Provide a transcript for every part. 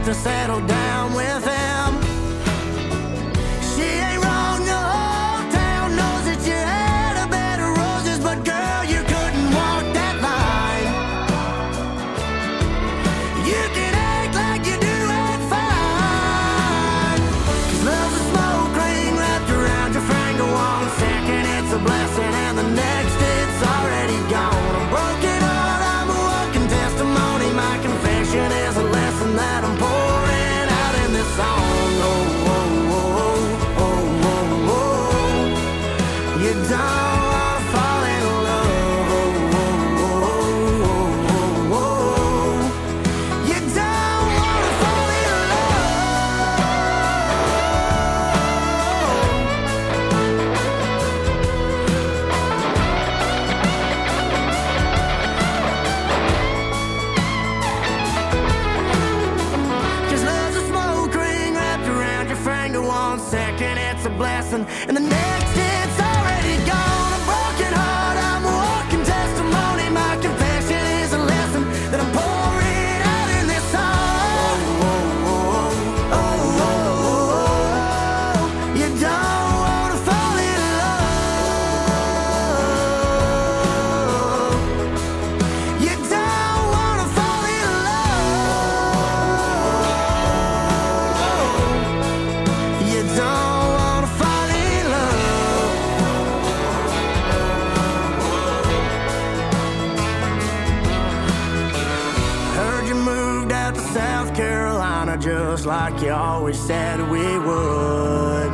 to settle down with him. She ain't wrong, the whole town knows that you had a bed of roses, but girl, you couldn't walk that line. You can act like you do it fine. 'Cause love's a smoke ring wrapped around your finger. 1 second it's a blessing and the next it's already gone. A broken heart, I'm a walking testimony. My confession is a lesson that I'm pouring out in this song. Oh, oh, oh, oh, oh, oh. You don't wanna fall in love. Oh, oh, oh, oh, oh, oh. You don't wanna fall in love. 'Cause love's a smoke ring wrapped around your finger. 1 second it's a blessing and the next it's already gone. A broken heart, I'm a walking testimony. My confession is a lesson that I'm pouring out in this song. Oh, oh, oh, oh, oh, oh. You don't wanna fall in love. You don't wanna fall in love. You don't wanna fall in love. Heard you moved out to South Carolina just like you always said we would.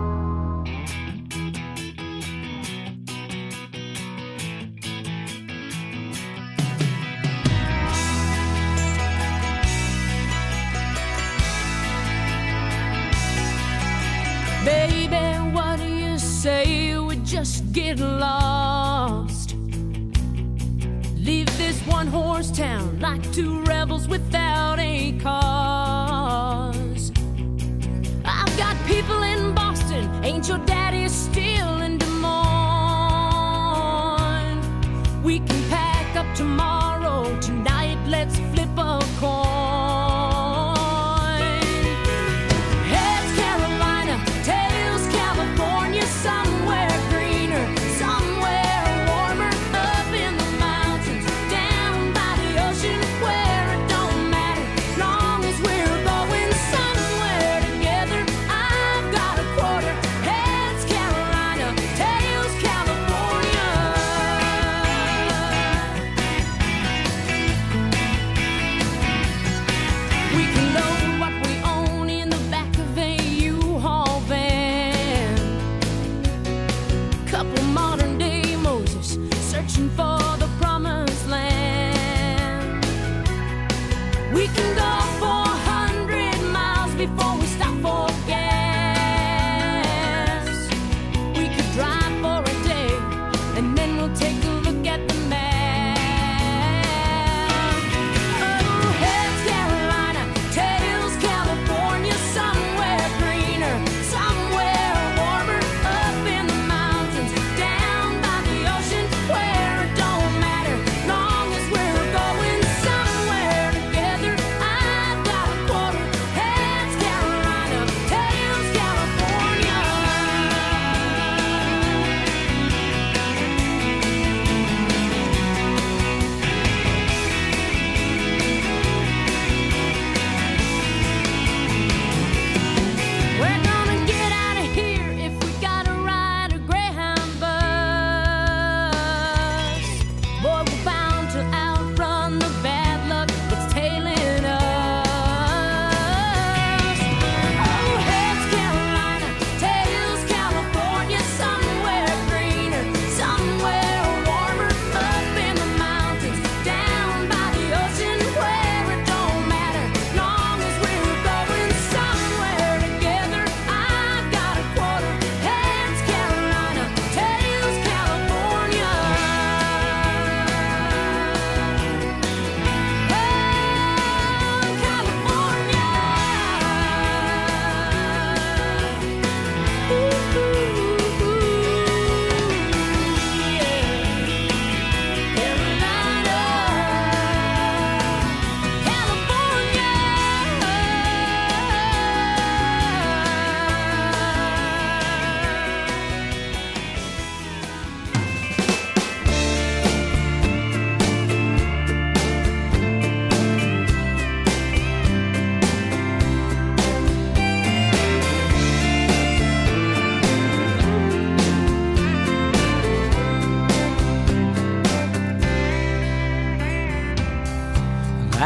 Baby, what do you say we just get lost? Leave this one horse town like two rebels without a cause. I've got people in Boston, ain't your daddy still in Des Moines? We can pack up tomorrow, tonight let's flip a coin. Heads Carolina, tails California, somewhere greener, somewhere warmer, up in the mountains, down by the ocean, where it don't matter, long as we're going somewhere together. I've got a quarter. Heads Carolina, tails California.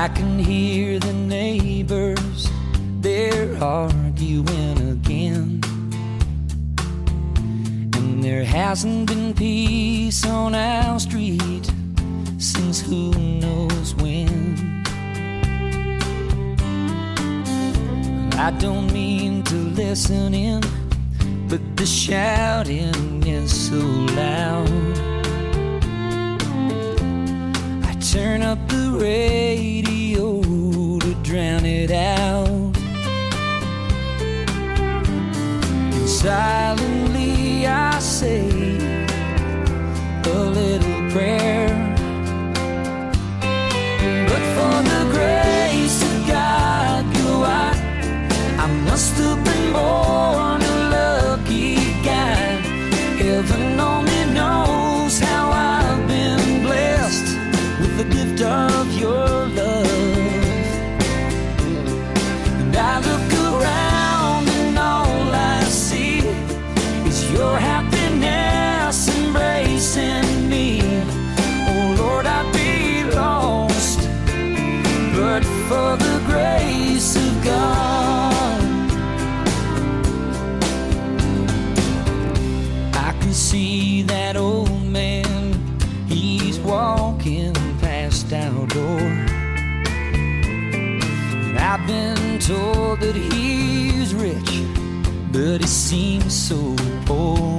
I can hear the neighbors, they're arguing again. And there hasn't been peace on our street since who knows when. I don't mean to listen in, but the shouting is so loud. I turn up the radio to drown it out. And silently I say a little prayer. But for the grace of God, I must have been born a lucky guy. Heaven only knows how I've been blessed with the gift of your love. And I look around and all I see is your happiness embracing me. Oh Lord, I'd be lost but for the grace of God. See that old man, he's walking past our door. And I've been told that he's rich, but he seems so poor.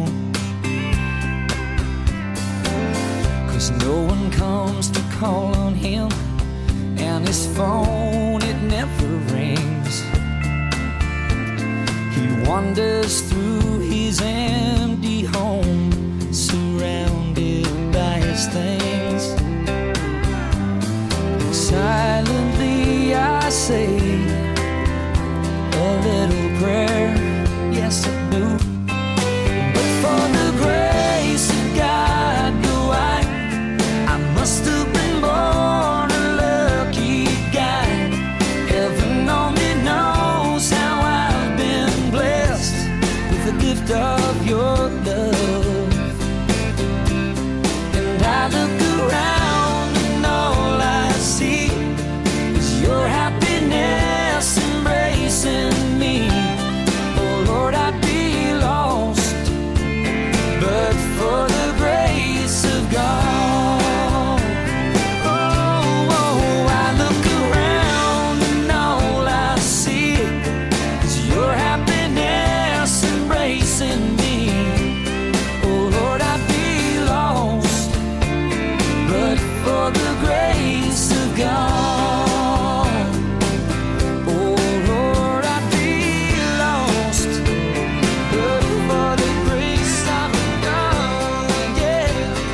'Cause no one comes to call on him, and his phone, it never rings. He wanders through his empty home, surrounded by his things. And silently I say a little prayer, yes I do. But for the grace of God, I must have been born a lucky guy. Heaven only knows how I've been blessed with the gift of your love. And I look around and all I see is your happiness embracing me. Oh Lord, I'd be lost but for the grace of God. Oh, I look around and all I see is your happiness embracing me. Oh Lord, I'd be lost but for the grace of God. Oh Lord, I'd be lost but for the grace of God. Yeah.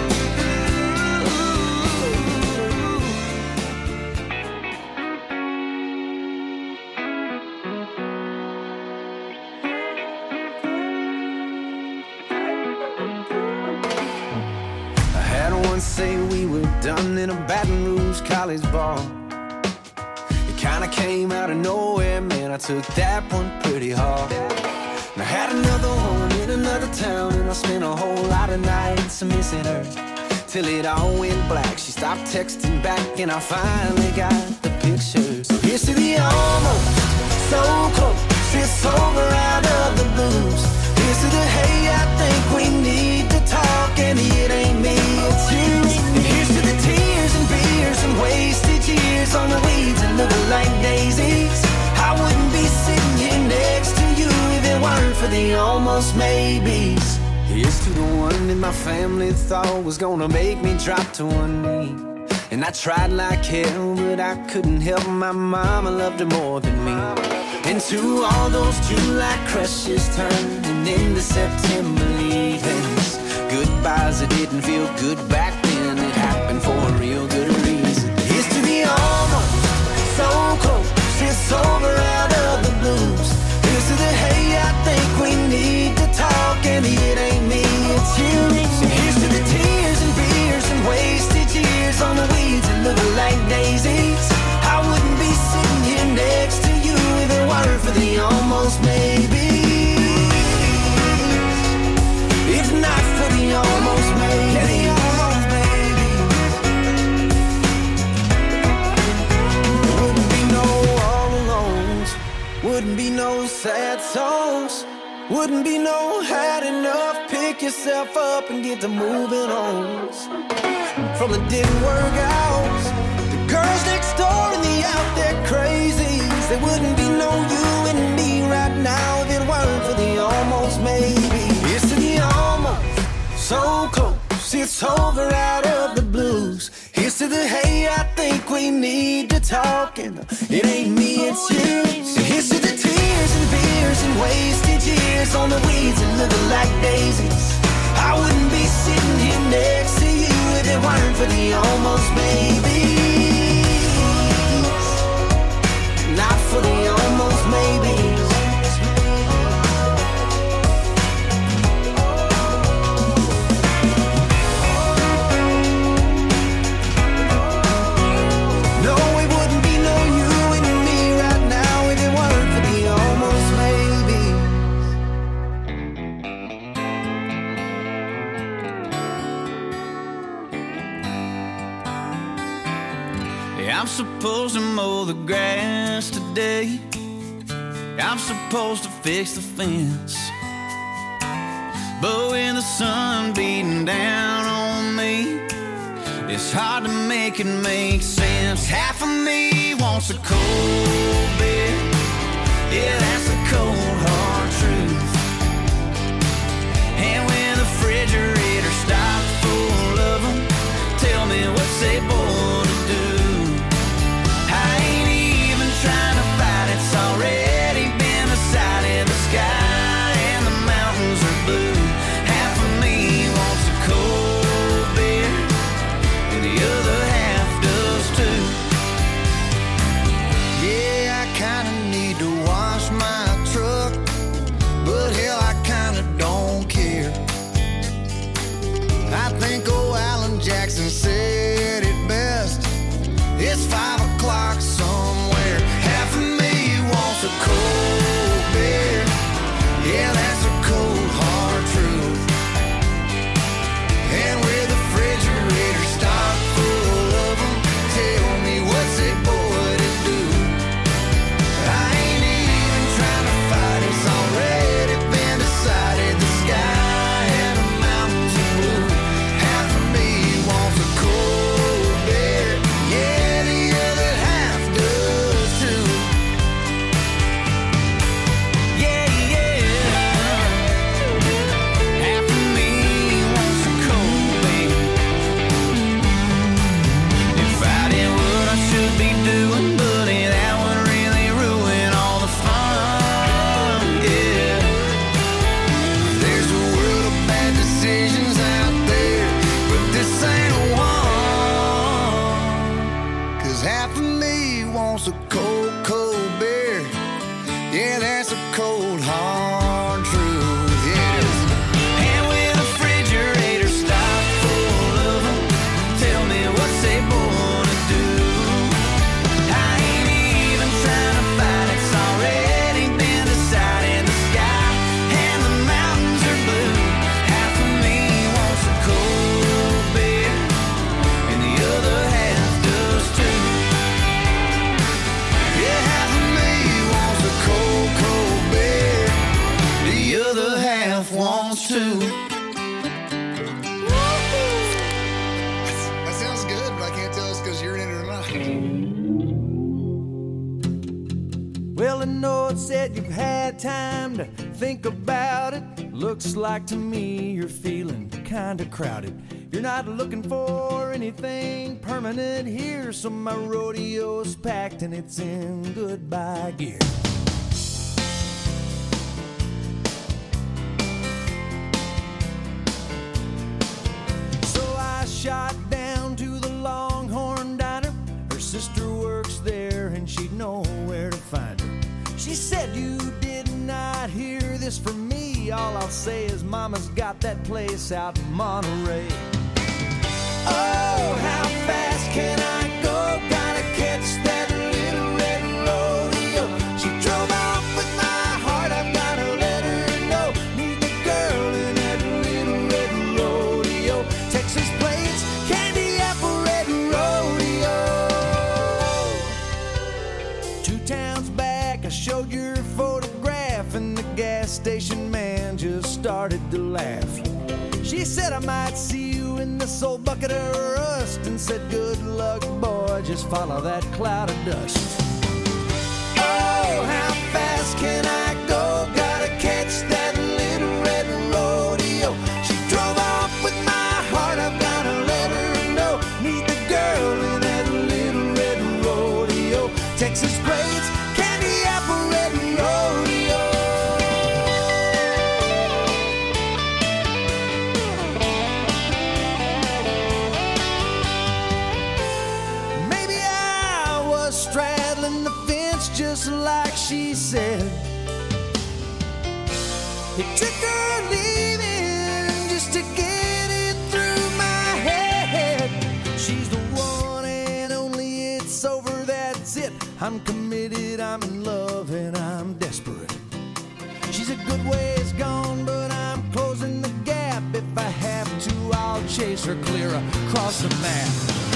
I had one say we were done in a Baton Rouge college bar. It kinda came out of nowhere, man, I took that one pretty hard. And I had another one in another town, and I spent a whole lot of nights missing her. Till it all went black, she stopped texting back, and I finally got the picture. So here's to the almost, so close, it's over out of the blues. Here's to the hey, I think we need to talk, and it ain't me, it's you. And here's to the tears and beers and wasted years on the weeds that look like daisies. I wouldn't be sitting here next to you if it weren't for the almost maybes. Here's to the one that my family thought was gonna make me drop to one knee. And I tried like hell, but I couldn't help my mama loved her more than me. And to all those July crushes turning into September leavings, goodbyes that didn't feel good back then, it happened for a real good reason. Here's to the almost, so close, it's over out of the blues. Here's to the hey, I think we need to talk, and it ain't me, it's you. And here's to the tears and beers and wasted years on the weeds that look like daisies. I wouldn't be sitting here next to you if it weren't for the almost maybe. If not for the almost maybe. wouldn't be no had enough. Pick yourself up and get to moving on. From the didn't work out, the girls next door and the out there crazies. There wouldn't be no you and me right now if it weren't for the almost maybe. It's to the almost, so close, it's over out of the blues. Here's to the hey, I think we need to talk, and it ain't me, it's you. So here's to the tears and beers and wasted years on the weeds and looking like daisies. I wouldn't be sitting here next to you if it weren't for the almost maybes. Not for the almost maybes. I'm supposed to mow the grass today. I'm supposed to fix the fence. But with the sun beating down on me, it's hard to make it make sense. Half of me wants a cold beer. Yeah, that's the cold hard truth. And when the refrigerator stopped full of them, tell me what's they born to do. Trying to fight, it's already been decided. The sky and the mountains are blue. Half of me wants a cold beer, and the other half does too. Yeah, I kinda need to wash my truck, but hell, I kinda don't care. I think old Alan Jackson said it best. It's 5 o'clock somewhere. Half of me wants a cold beer. Yeah, that's a cold hard truth. And with the refrigerator stocked full of them, tell me what's it boy to do. I ain't even trying to fight, it's already been decided. The sky and the mountains are blue. Half of me wants a cold beer. Yeah, the other half does too. Yeah, yeah. Half of me wants a cold beer. If I did what I should be doing, buddy, that would really ruin all the fun. Yeah. There's a world of bad decisions out there, but this ain't one. 'Cause half of me wants a cold, cold beer. Yeah, that's a cold, hard truth, yes. And with the refrigerator stocked full of them, tell me what's they born to do. I ain't even trying to fight, it's already been decided. The sky and the mountains are blue. Half of me wants a cold beer, and the other half does too. Yeah, half of me wants a cold, cold beer. The other half wants to. That sounds good, but I can't tell it's because you're in it or not. Well, I know it said you've had time to think about it. Looks like to me you're feeling kinda crowded. You're not looking for anything permanent here, so my rodeo's packed and it's in goodbye gear. So I shot down to the Longhorn Diner. Her sister works there and she'd know where to find her. She said you did not hear this from me. All I'll say is Mama's got that place out in Monterey. Oh, how fast can I go? Gotta catch that little red rodeo. She drove off with my heart, I've gotta let her know. Need the girl in that little red rodeo. Texas plains, candy apple red rodeo. 2 towns back, I showed your photograph, and the gas station man started to laugh. She said, I might see you in this old bucket of rust, and said, good luck, boy, just follow that cloud of dust. Oh, how fast can I go? Gotta catch that little red rodeo. She drove off with my heart, I've gotta let her know. Meet the girl in that little red rodeo. Texas plates, candy apple red rodeo. Maybe I was straddling the fence just like she said. It took her leaving just to get it through my head. She's the one and only, it's over, that's it. I'm committed, I'm in love, and I'm desperate. She's a good ways gone, but I'm closing the gap. If I have to, I'll chase her clear across the map.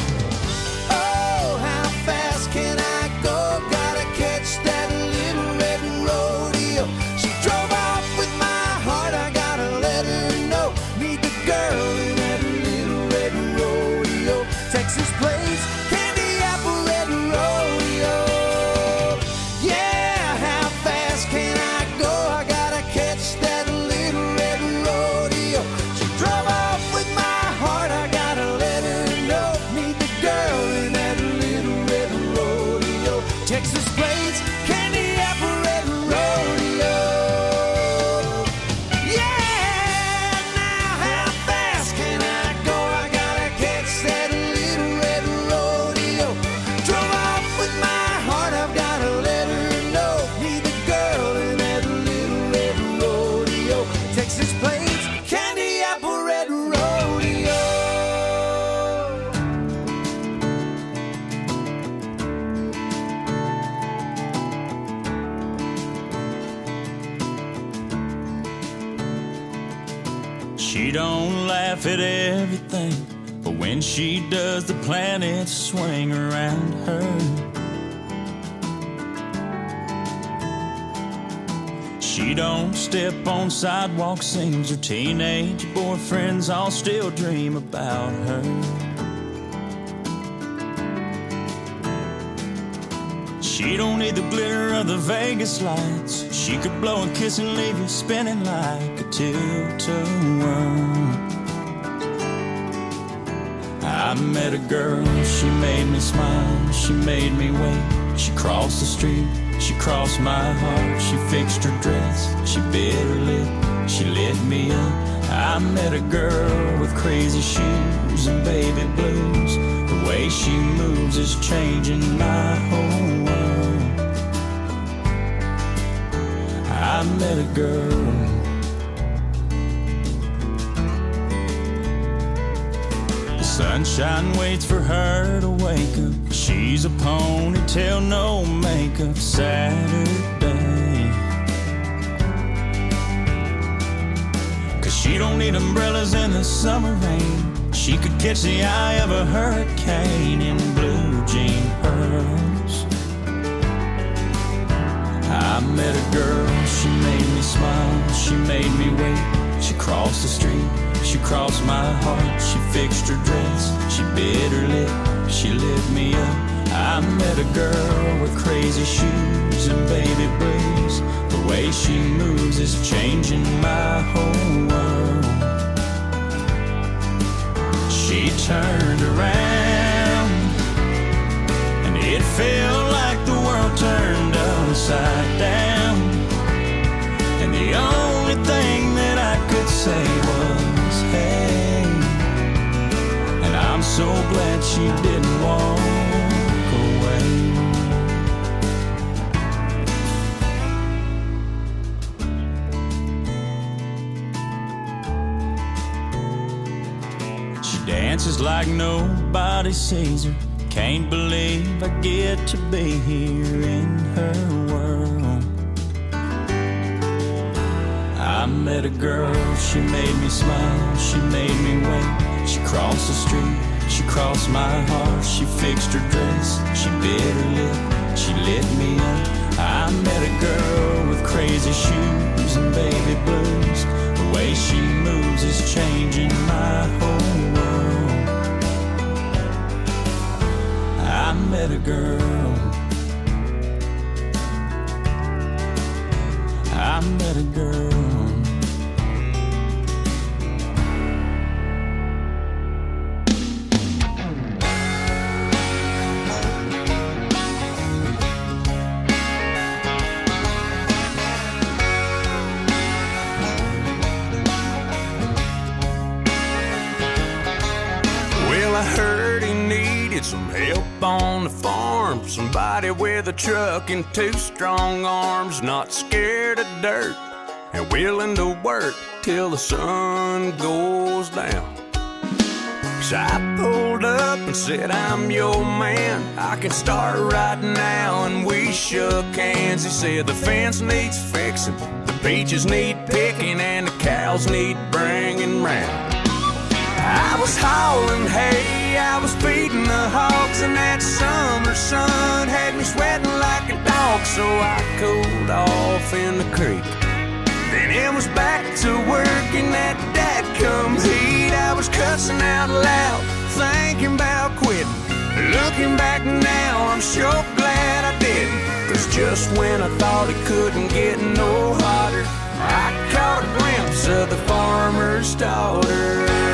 Oh, how fast can I go? Gotta catch that little red rodeo. She drove off with my heart, I gotta let her know. Meet the girl in that little red rodeo. Texas plates, candy apple red rodeo. Yeah, how fast can I go? I gotta catch that little red rodeo. She drove off with my heart, I gotta let her know. Meet the girl in that little red rodeo. Texas plates, candy apple red rodeo. Yeah, now how fast can I go? I gotta catch that little red rodeo. Drove off with my heart, I've gotta let her know. Meet the girl in that little red rodeo. Texas plates, candy apple red rodeo. She don't laugh at everything, but when she does, the planets swing around her. She don't step on sidewalks, seems her teenage boyfriends all still dream about her. She don't need the glitter of the Vegas lights. She could blow a kiss and leave you spinning like a tilt-a-whirl. I met a girl, she made me smile, she made me wait. She crossed the street, she crossed my heart. She fixed her dress, she bit her lip, she lit me up. I met a girl with crazy shoes and baby blues. The way she moves is changing my whole world. I met a girl. The sunshine waits for her to wake up. She's a ponytail, no makeup Saturday. 'Cause she don't need umbrellas in the summer rain. She could catch the eye of a hurricane in blue jean pearls. I met a girl, she made me smile, she made me wait. She crossed the street, she crossed my heart. She fixed her dress, she bit her lip, she lit me up. I met a girl with crazy shoes and baby blues. The way she moves is changing my whole world. She turned around and it felt like the world turned upside down. And the only thing that I could say was, hey. And I'm so glad she didn't walk away. She dances like nobody sees her. Can't believe I get to be here in her world. I met a girl, she made me smile, she made me wait. She crossed the street, she crossed my heart. She fixed her dress, she bit her lip, she lit me up. I met a girl with crazy shoes and baby blues. The The way she moves is changing my whole world. I met a girl. I met a girl. I heard he needed some help on the farm. Somebody with a truck and two strong arms, not scared of dirt and willing to work till the sun goes down. So I pulled up and said, I'm your man, I can start right now. And we shook hands. He said the fence needs fixing, the peaches need picking, and the cows need bringing round. I was hauling hay, I was feeding the hogs, and that summer sun had me sweating like a dog. So I cooled off in the creek. Then it was back to work in that dadgum heat. I was cussing out loud, thinking about quitting. Looking back now, I'm sure glad I didn't. 'Cause just when I thought it couldn't get no hotter, I caught a glimpse of the farmer's daughter.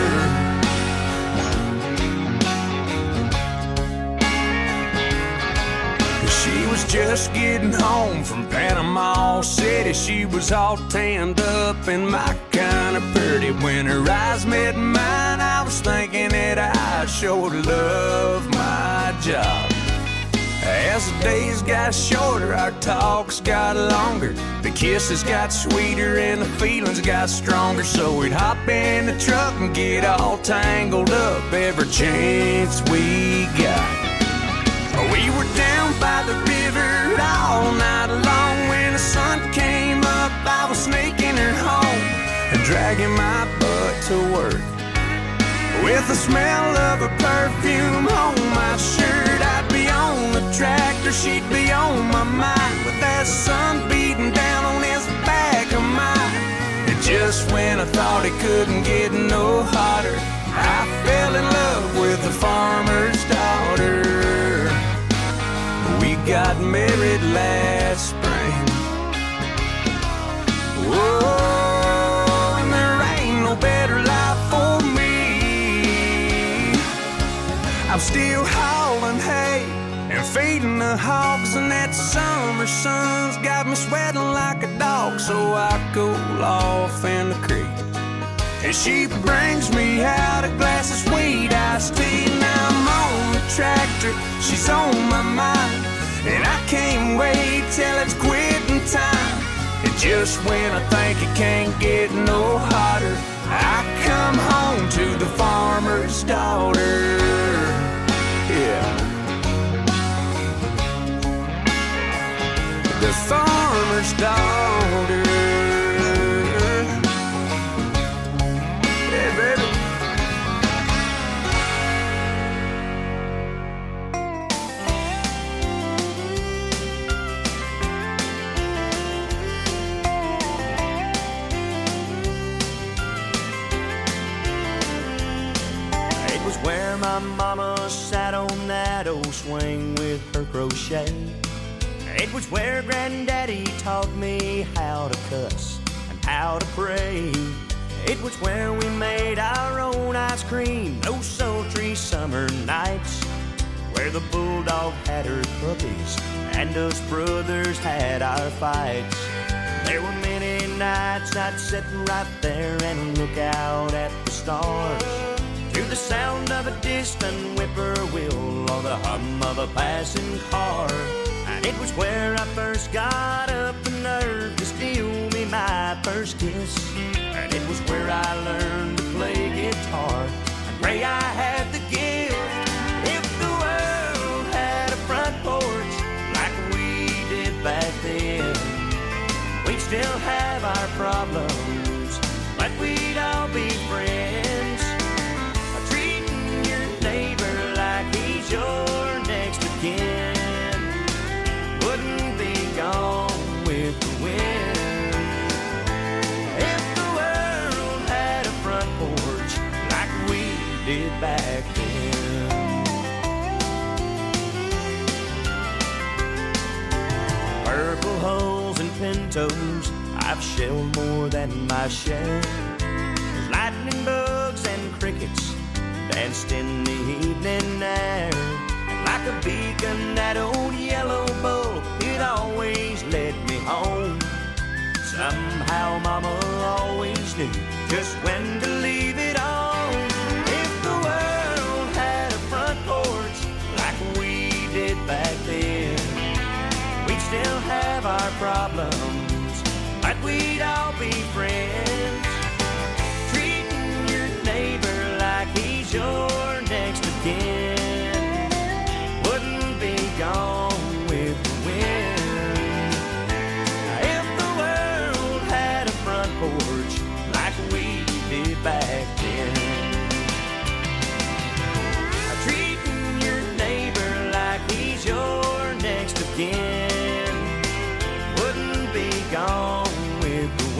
She was just getting home from Panama City. She was all tanned up and my kind of pretty. When her eyes met mine, I was thinking that I sure love my job. As the days got shorter, our talks got longer. The kisses got sweeter and the feelings got stronger. So we'd hop in the truck and get all tangled up every chance we got. We were down by the river all night long. When the sun came up, I was sneaking her home and dragging my butt to work. With the smell of her perfume on my shirt, I'd be on the tractor, she'd be on my mind, with that sun beating down on this back of mine. And just when I thought it couldn't get no hotter, I fell in love with the farmer's daughter. We got married last spring. Whoa, and there ain't no better life for me. I'm still hauling hay and feeding the hogs, and that summer sun's got me sweating like a dog. So I cool off in the creek, and she brings me out a glass of sweet iced tea. Now I'm on the tractor, she's on my mind, and I can't wait till it's quitting time. And just when I think it can't get no hotter, I come home to the farmer's daughter. Yeah. The farmer's daughter. Yeah, baby. Where my mama sat on that old swing with her crochet. It was where Granddaddy taught me how to cuss and how to pray. It was where we made our own ice cream those sultry summer nights, where the bulldog had her puppies and us brothers had our fights. There were many nights I'd sit right there and look out at the stars, to the sound of a distant whippoorwill or the hum of a passing car. And it was where I first got up the nerve to steal me my first kiss. And it was where I learned to play guitar and pray I had the gift. If the world had a front porch like we did back then, we'd still have our problems, but we'd all be friends. Treating your neighbor like he's your next of kin wouldn't be gone with the wind. If the world did back then. Purple hulls and pintos, I've shelled more than my share. There's lightning bugs and crickets danced in the evening air. And like a beacon, that old yellow bull, it always led me home. Somehow Mama always knew just when to leave it on. If the world had a front porch like we did back then, we'd still have our problems, but we'd all be friends. Treating your neighbor like he's your next of kin wouldn't be gone with the wind. If the world had a front porch like we did back then, treating your neighbor like he's your next of kin wouldn't be gone with the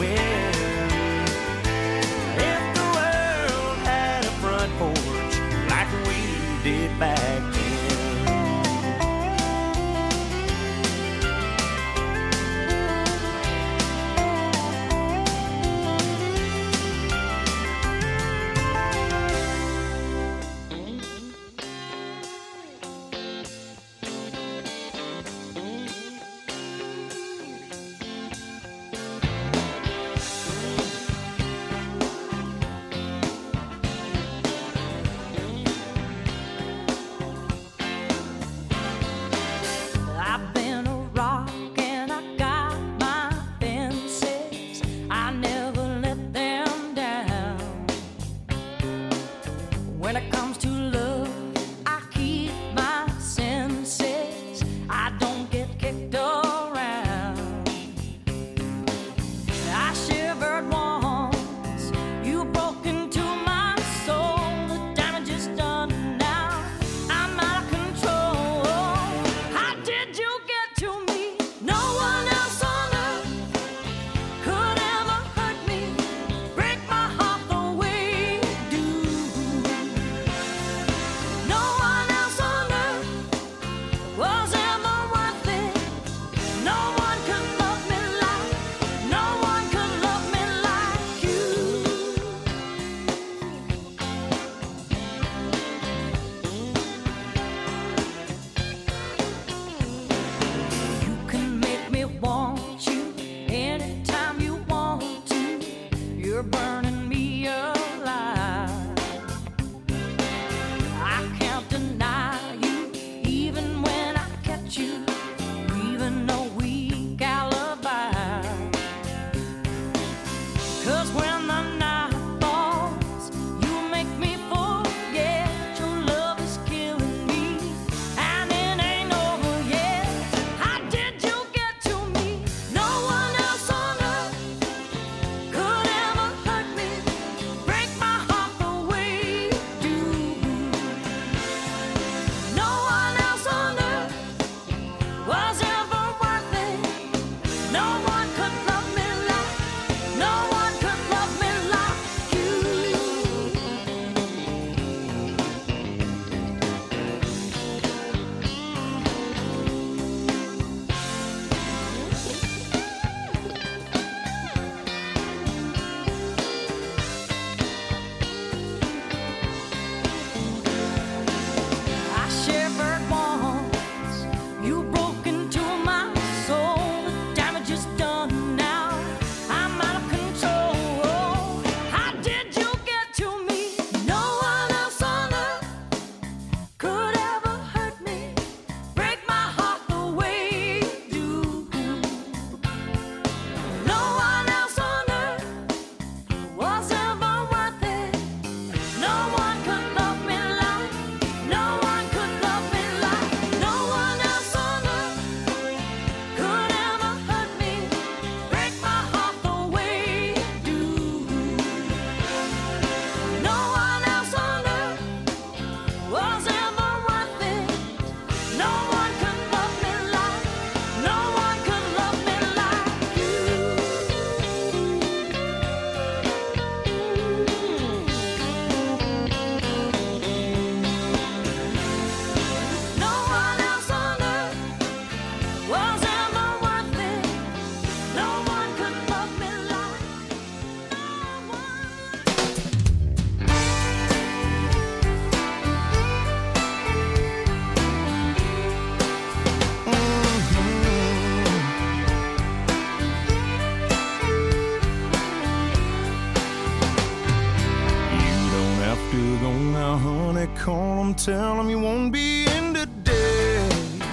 call him, tell him you won't be in today.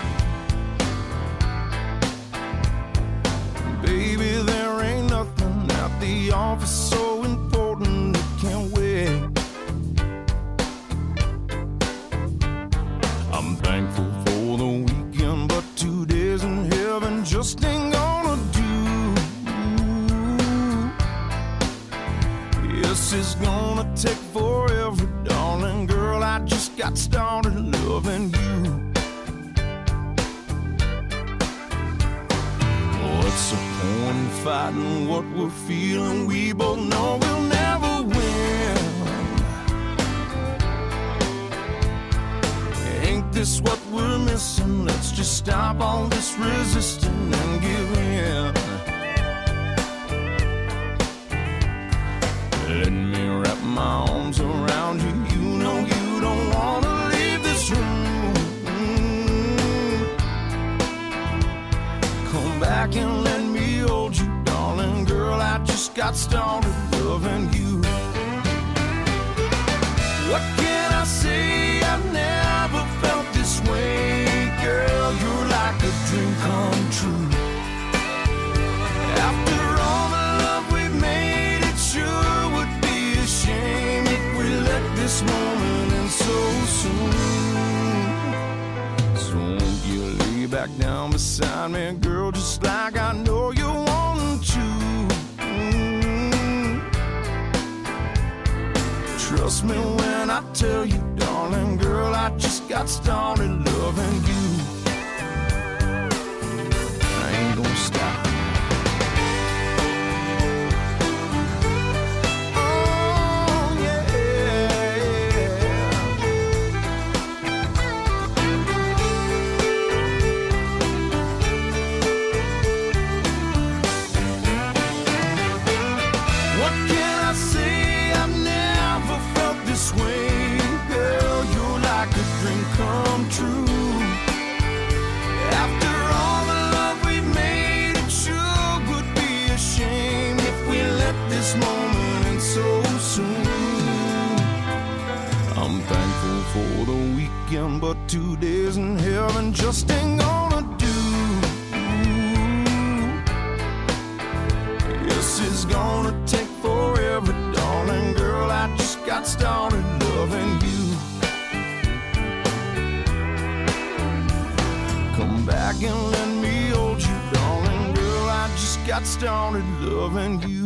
Baby, there ain't nothing at the office so important it can't wait. I'm thankful for the weekend, but 2 days in heaven just ain't gonna do. This is gonna take forever, darling girl. I just got started loving you. What's the point in fighting what we're feeling? We both know we'll never win. Ain't this what we're missing? Let's just stop all this resisting and give in. Let me wrap my arms around you. You know you don't wanna leave this room. Come back and let me hold you, darling girl. I just got started loving you. What can I say? I've never felt this way, girl. You're like a dream come true. After all the love we've made, it sure would be a shame if we let this moment end so soon. So won't you lay back down beside me, girl, just like I know you want to. Trust me when I tell you, darling girl, I just got started loving you. I ain't gonna stop. Come true. After all the love we've made, it sure would be a shame if we let this moment end so soon. I'm thankful for the weekend, but 2 days in heaven just ain't gonna do. This is gonna take forever, darling girl. I just got started loving you. Come back and let me hold you, darling girl. I just got started loving you.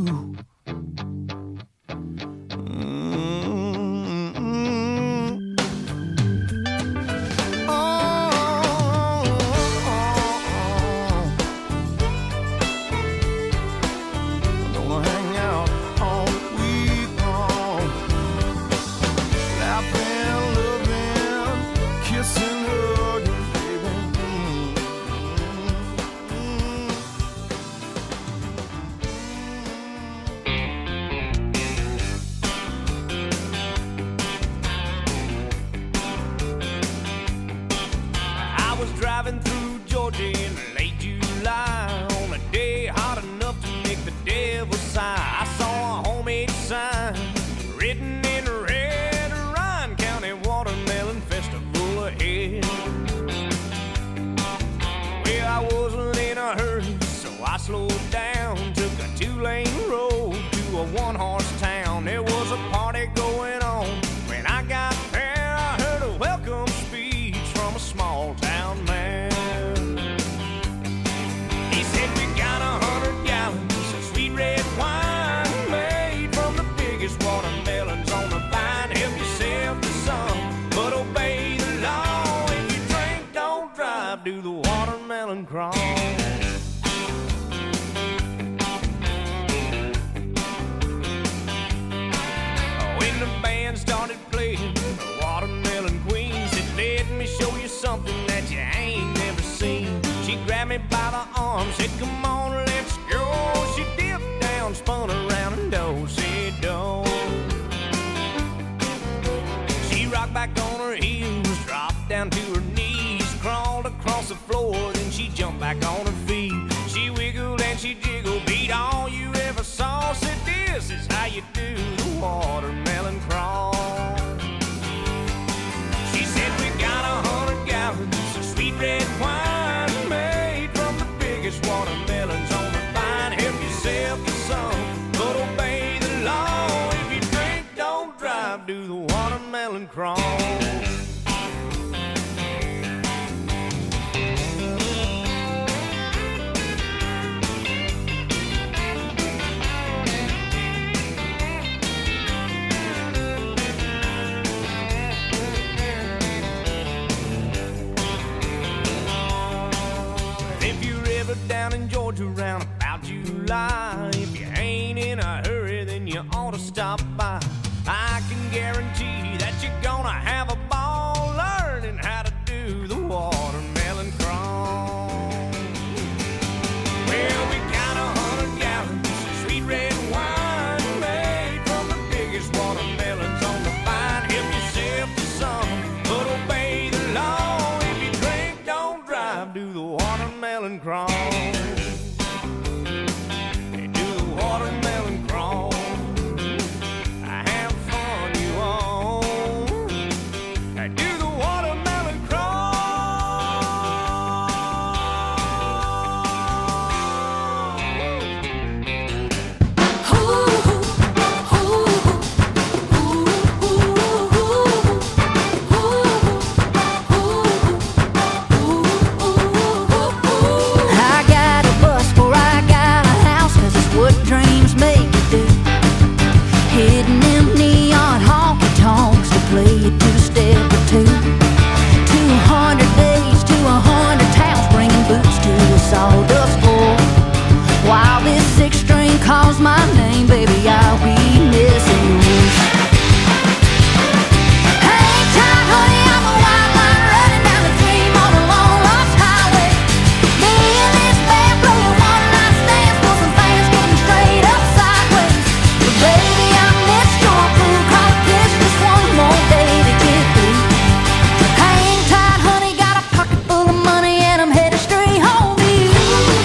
Driving through Georgia in late July on a day hot enough to make the devil sigh. I saw a homemade sign written in red, Ryan County Watermelon Festival ahead. Well, I wasn't in a hurry, so I slowed down, took a 2-lane road to a 1-horse town. There was a party going on. When I got there, I heard a welcome speech from a small town man. He said, we got 100 gallons of sweet red wine made from the biggest watermelons on the vine. Help yourself to some, but obey the law. If you drink, don't drive, do the watermelon crawl. When the band started playing, the Watermelon Queen said, let me show you something that you ain't never seen. She grabbed me by the arm, said, come on, let's go. She dipped down, spun around, and do-si-do. She rocked back on her heels, dropped down to her knees, crawled across the floor, then she jumped back on her feet. She wiggled and she jiggled, beat all you ever saw. Said, this is how you do the watermelon crawl. drive to the watermelon crawl. Down in Georgia round about July. If you ain't in a hurry, then you ought to stop by. I can guarantee that you're gonna have a ball learning how to do the watermelon crawl. Well, we got 100 gallons of sweet red wine made from the biggest watermelons on the vine. Help yourself to some, but obey the law. If you drink, don't drive, do the watermelon crawl. Calls my name, baby, I'll be missing you. Hang tight, honey, I'm a white line running down the dream on a long lost highway. Me and this band playing one night stands for some fans getting straight up sideways. But baby, I missed your crew, call a kiss just one more day to get through. Hang tight, honey, got a pocket full of money and I'm headed straight home to you.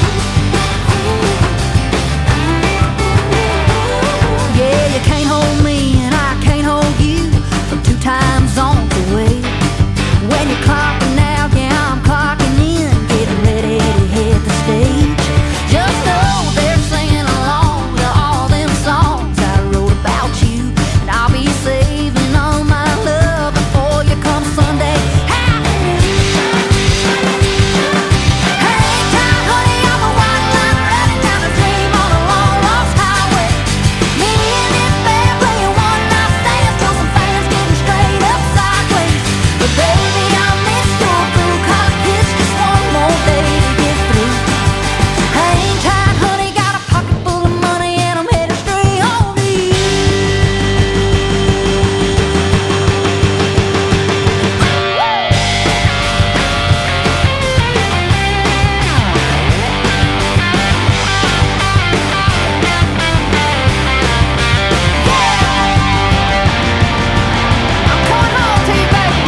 Yeah, you can't hold me and I can't hold you from 2 time zones away. When you're clocking out, yeah, I'm clocking in, getting ready to hit the stage. Just know they're singing along to all them songs I wrote about you, and I'll be saving all my love before you come Sunday. Hang tight, honey, I'm a white line running down the dream on a long lost highway. Me and this band playing one night stands till some fans getting straight up sideways. But baby, I missed your crew, call a kiss just one more day to get through. Hang tight, honey, got a pocket full of money and I'm headed straight home to you. I'm coming home to you, baby.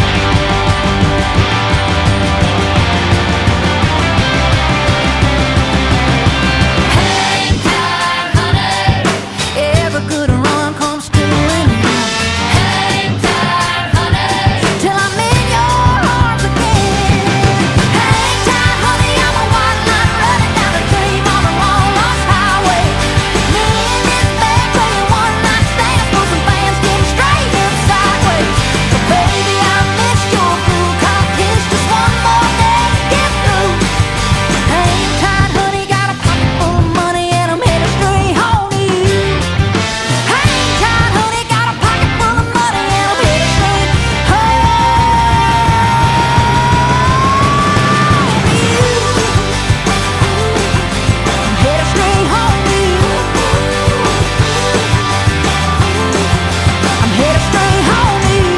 Hang tight, honey. Every good run comes to an end. Hang tight, honey, till I'm in your arms again. Hang tight, honey, I'm a white line running down the dream on a long lost highway. Me and this band playing one night stands for some fans getting straight up sideways. But baby, I missed your crew, call a kiss just one more day to get through. Hang tight, honey, got a pocket full of money and I'm headed straight home to you. Hang tight, honey, got a pocket full of money and I'm headed straight home to you. I'm headed straight home to you. I'm headed straight home to you.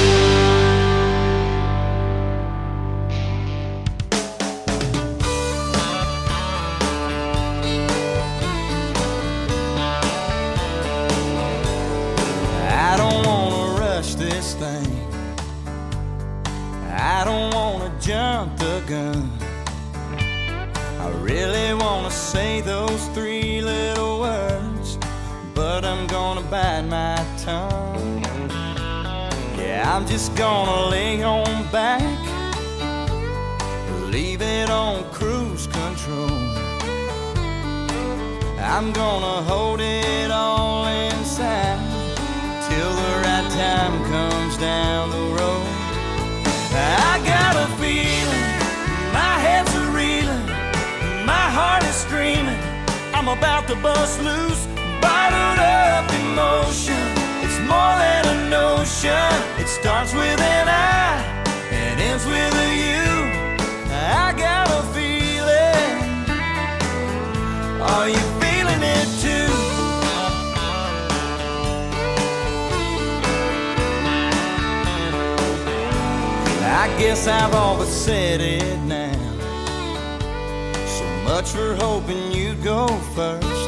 I don't wanna rush this thing. I don't wanna jump the gun. I really wanna say those 3 little words, but I'm gonna bite my tongue. Yeah, I'm just gonna lay on back, leave it on cruise control. I'm gonna hold it all inside till the right time time comes down the road. I got a feeling, my head's a reeling, my heart is screaming, I'm about to bust loose, bottled up emotion. It's more than a notion. It starts with an I and ends with a you. I got a feeling. Are you feeling it too? I guess I've all but said it now. So much for hoping you'd go first.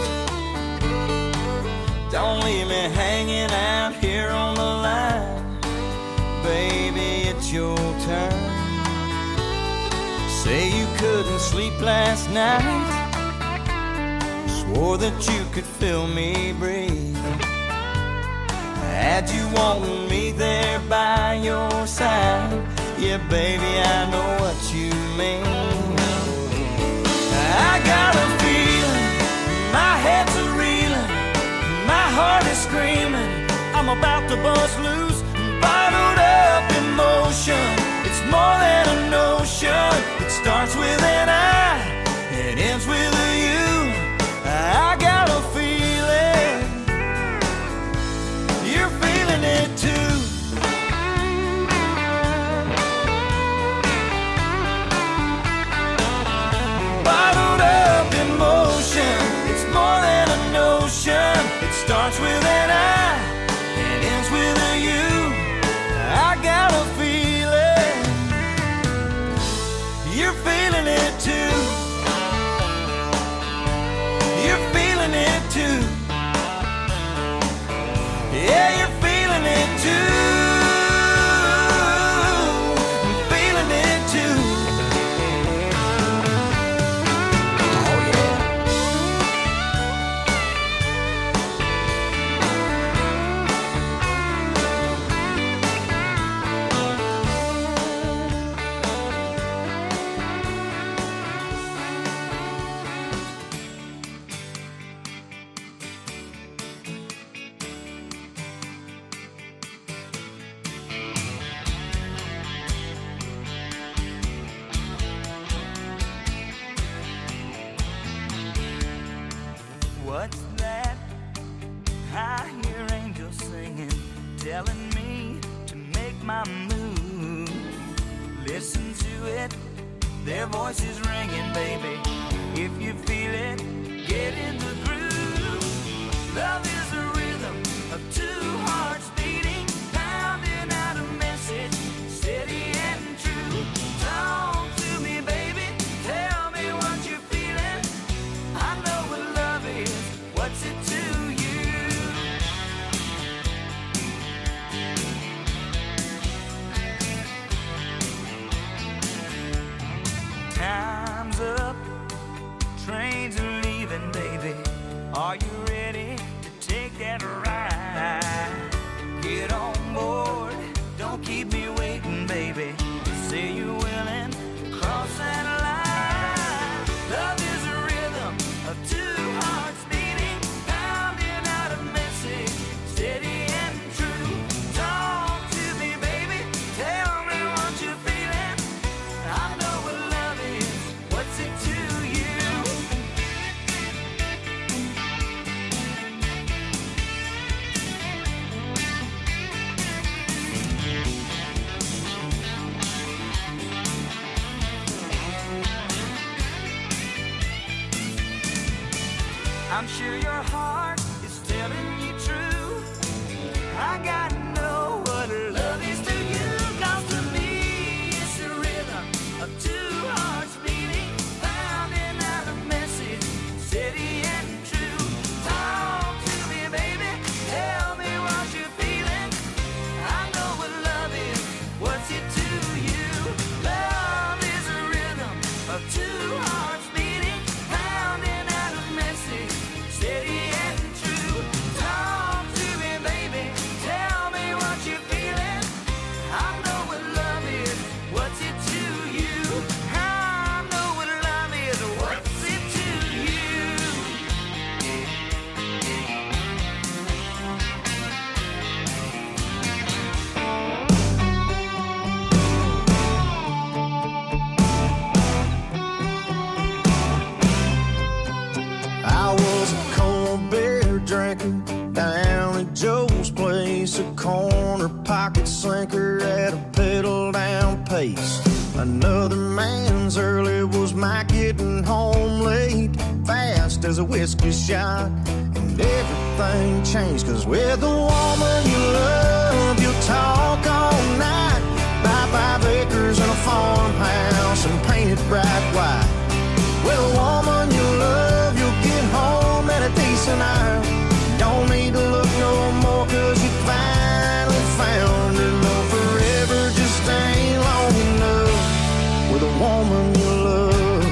Don't leave me hanging out here on the line. Baby, it's your turn. Say you couldn't sleep last night, swore that you could feel me breathe. Had you wanting me there by your side. Yeah, baby, I know what you mean. I got a feeling, my head's a reeling, my heart is screaming, I'm about to bust loose, bottled up emotion. It's more than a notion. It starts with an I, it ends with a you. I got a feeling, you're feeling it too. Bottled up emotion. It's more than a notion. It starts with an I, it ends with a you. I got a feeling, you're feeling it too. You're feeling it too. Yeah, you're feeling it too. I'm feeling it too. Oh yeah. What's that? I hear angels singing, telling me to make my move. Listen to it, their voices ringing, baby. If you feel it, get in the groove. Love is a rhythm of two hearts beating, pounding out a message, steady and true. Talk to me, baby, tell me what you're feeling. I know what love is, what's it to you? Time's up, trains are leaving, baby. Are you ready to take that ride? Get on board, don't keep me waiting, baby. Say you're willing to cross that line. Love is a rhythm of two hearts beating, pounding out a message, steady and true. Talk to me, baby, tell me what you're feeling. I know what love is, what's it to you? I'm sure your heart is telling you true. I gotta know what love is to you. 'Cause to me it's a rhythm of two hearts beating, pounding out a message, steady and true. Talk to me, baby, tell me what you're feeling. I know what love is, what's it to you? Love is a rhythm of two hearts beating, pounding out a message, steady and corner pocket sinker at a pedal down pace. Another man's early was my getting home late, fast as a whiskey shot. And everything changed, cause with the woman you love, you'll talk all night. Buy 5 acres and a farmhouse and paint it bright white. With a woman you love, you'll get home at a decent hour. Don't need to look no more, cause you finally found her. No, forever just ain't long enough with a woman you love.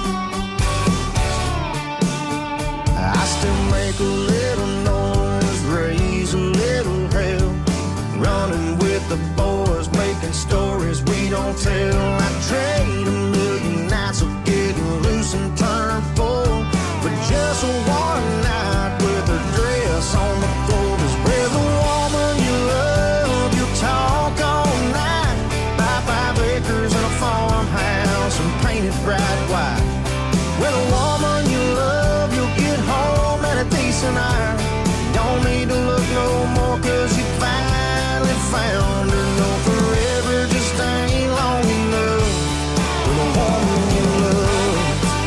I still make a little noise, raise a little hell, running with the boys, making stories we don't tell. I trade a million nights of getting loose and turn full for just one night with her dress on the floor. 'Cause with a woman you love, you'll talk all night. Buy 5 acres and a farmhouse and paint it bright white. With a woman you love, you'll get home at a decent hour. Don't need to look no more, 'cause you finally found her. No, forever just ain't long enough with a woman you love.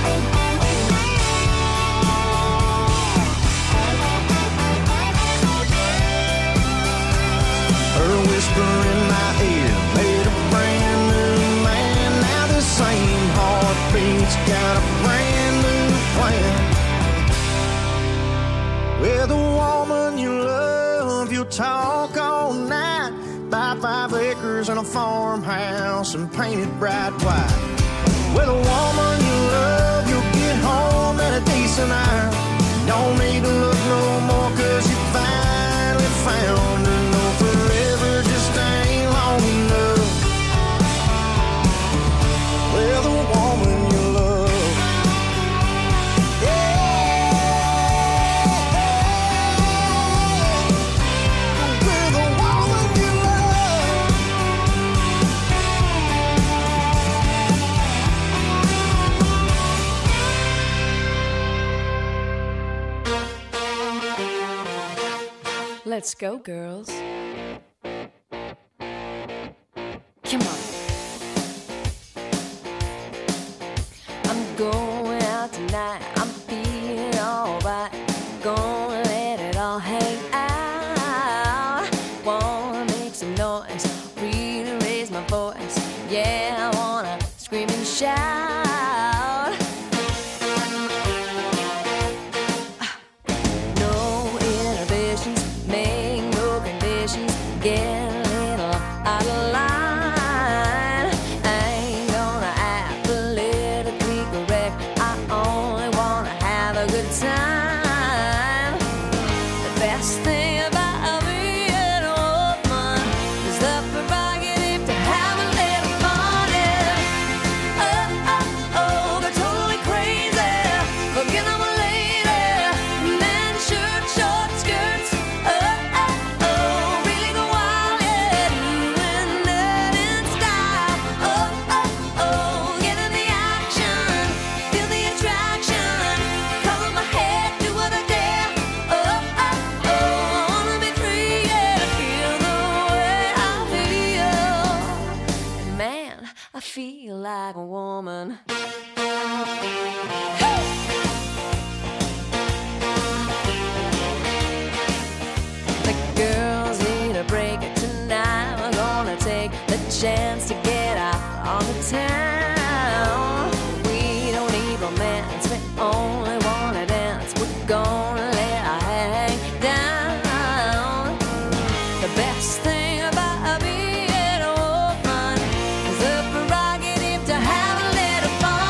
Her whisper in my ear made a brand new man. Now the same heartbeat's got a brand new plan. With a woman you love, you'll talk all night. Buy 5 acres and a farmhouse and paint it bright white. With a woman you love, you'll get home at a decent hour. Don't need to look no more, 'cause you finally found her. No, forever just ain't long enough with a woman you love. With a woman you love. Let's go, girls. Come on. I'm going out tonight. I'm feeling alright. Gonna let it all hang out. Wanna make some noise, really raise my voice. Yeah, I wanna scream and shout. No inhibitions, make no conditions. Get a little out of line. I ain't gonna act politically correct. I only wanna have a good time. The best thing about being a woman is the prerogative to have a little fun. Yeah. Oh, oh, oh, they're totally crazy. Forget I'm a lady. Men, shirt, short skirts. Oh, oh, oh, really go wild, yeah. Doing that in style. Oh, oh, oh, get in the action. Feel the attraction. Cover my head, do what I dare. Oh, oh, oh, I wanna be free, yeah. Feel the way I feel. And man, I feel like a woman. The girls need a break tonight. We're gonna take the chance to get out on the town. We don't need romance, we only wanna dance. We're gonna let our hang down. The best thing about being a woman is the prerogative to have a little fun.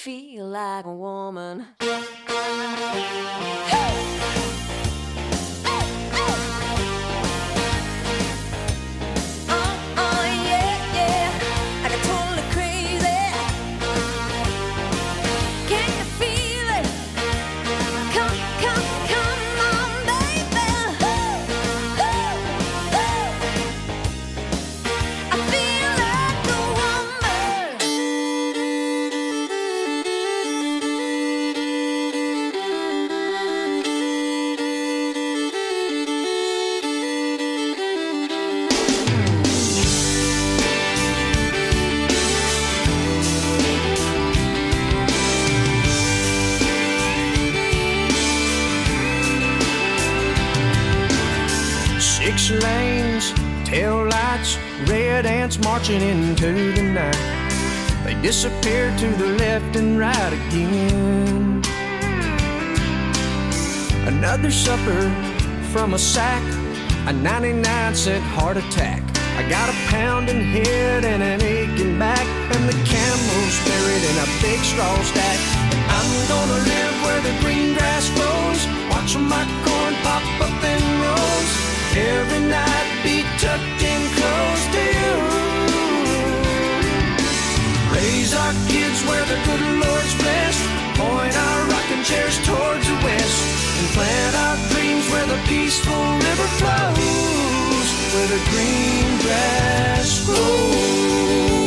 feel like a woman. Six lanes, tail lights, red ants marching into the night. They disappear to the left and right again. Another supper from a sack, a 99-cent heart attack. I got a pounding head and an aching back, and the camel's buried in a big straw stack. I'm gonna live where the green grass grows, watching my corn pop up in rows. Every night be tucked in close to you. Raise our kids where the good Lord's blessed, point our rocking chairs towards the west, and plant our dreams where the peaceful river flows, where the green grass grows.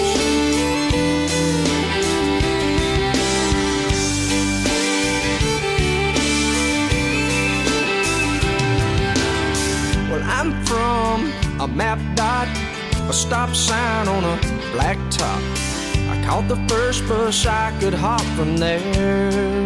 Well, I'm from a map dot, a stop sign on a black top. I caught the first bus I could hop from there.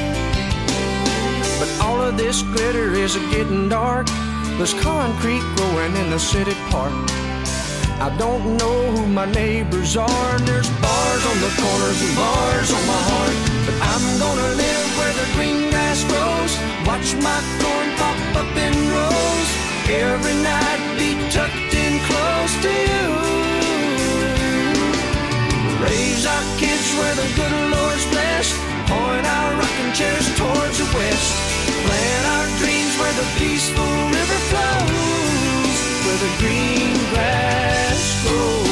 But all of this glitter is getting dark. There's concrete growing in the city park. I don't know who my neighbors are, and there's bars on the corners and bars on my heart. But I'm gonna live where the green grass grows, watch my corn pop up in rows. Every night be tucked in close to you. Raise our kids where the good Lord's blessed, point our rocking chairs towards the west, plant our dreams where the peaceful river flows, where the green grass grows.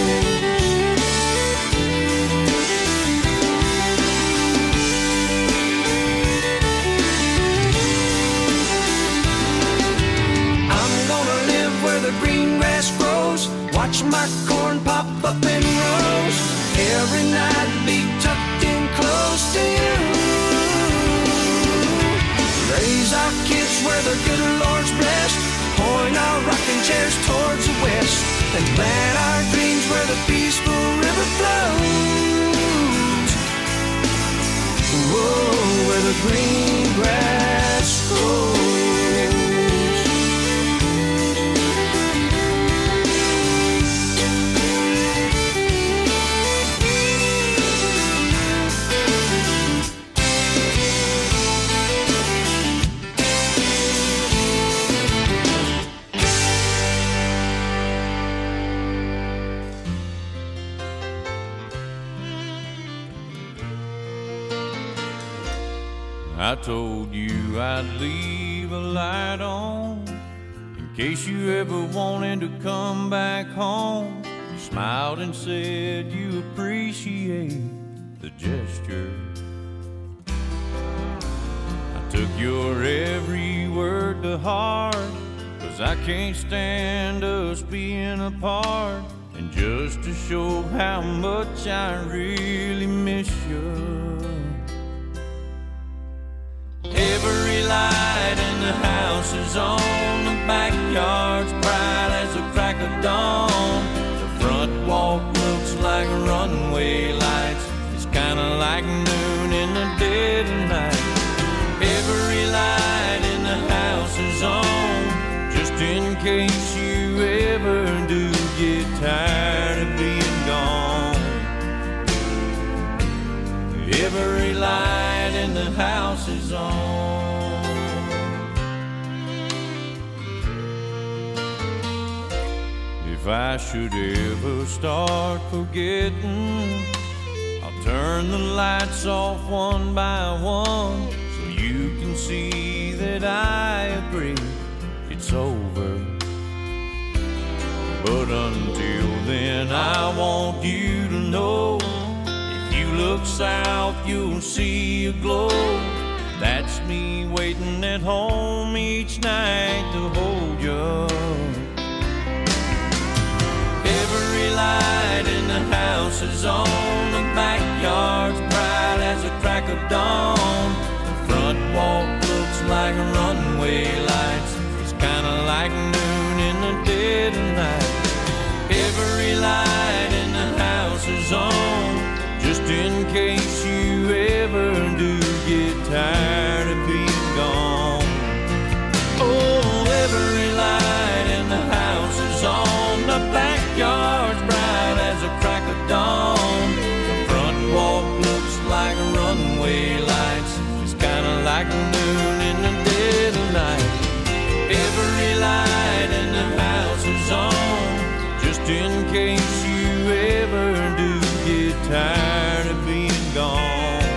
I'm gonna live where the green grass grows, watch my corn pop up in rows. Every night be tucked in close to you. Raise our kids where the good Lord's blessed, point our rocking chairs towards the west, and plant our dreams where the peaceful river flows. Whoa, where the green grass grows. I told you I'd leave a light on in case you ever wanted to come back home. You smiled and said you appreciate the gesture. I took your every word to heart, 'cause I can't stand us being apart. And just to show how much I really miss you, every light in the house is on, the backyard's bright as the crack of dawn. The front walk looks like runway lights, it's kinda like noon in the dead of night. Every light in the house is on, just in case you ever do get tired of being gone. Every light in the house is on. If I should ever start forgetting, I'll Turn the lights off one by one so you can see that I agree it's over. But until then, I want you to know, if you look south, you'll see a glow. That's me waiting at home each night to hold you. Every light in the house is on, the backyard's bright as a crack of dawn. The front walk looks like runway lights, it's kinda like noon in the dead of night. Every light in the house is on, just in case you ever do get tired of being gone. Oh, every light in the house is on, the backyard's bright as a crack of dawn. The front walk looks like runway lights, it's kinda like noon in the dead of night. Every light in the house is on, just in case you ever do get tired of being gone.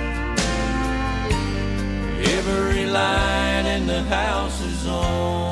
Every light in the house is on.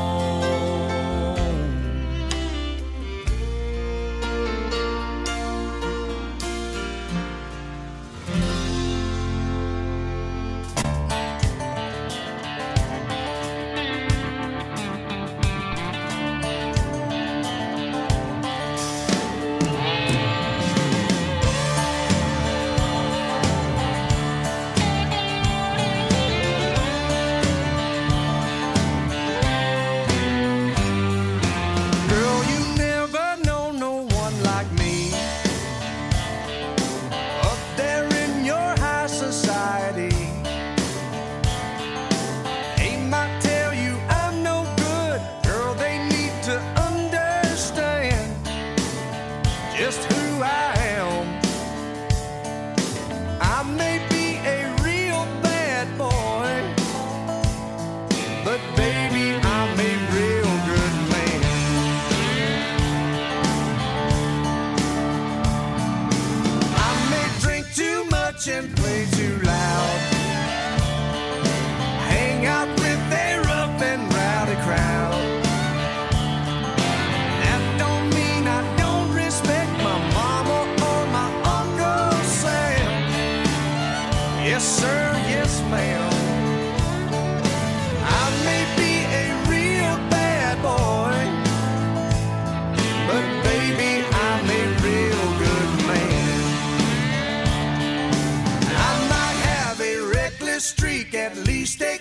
And play too loud, hang out with a rough and rowdy crowd. That don't mean I don't respect my mama or my Uncle Sam. Yes sir, yes ma'am. I may be a real bad boy, but baby I'm a real good man. Streak, at least a